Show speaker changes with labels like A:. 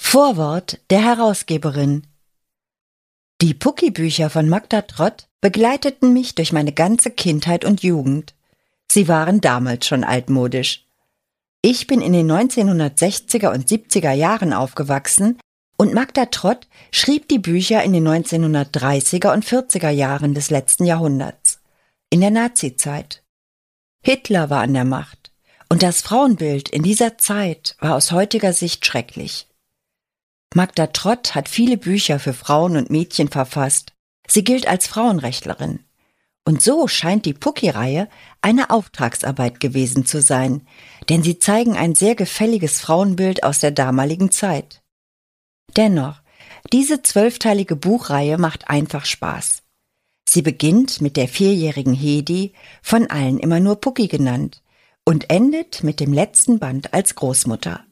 A: Vorwort der Herausgeberin. Die Pucki-Bücher von Magda Trott begleiteten mich durch meine ganze Kindheit und Jugend. Sie waren damals schon altmodisch. Ich bin in den 1960er und 70er Jahren aufgewachsen und Magda Trott schrieb die Bücher in den 1930er und 40er Jahren des letzten Jahrhunderts, in der Nazizeit. Hitler war an der Macht und das Frauenbild in dieser Zeit war aus heutiger Sicht schrecklich. Magda Trott hat viele Bücher für Frauen und Mädchen verfasst. Sie gilt als Frauenrechtlerin. Und so scheint die Pucki-Reihe eine Auftragsarbeit gewesen zu sein, denn sie zeigen ein sehr gefälliges Frauenbild aus der damaligen Zeit. Dennoch, diese 12-teilige Buchreihe macht einfach Spaß. Sie beginnt mit der 4-jährigen Hedi, von allen immer nur Pucki genannt, und endet mit dem letzten Band als Großmutter.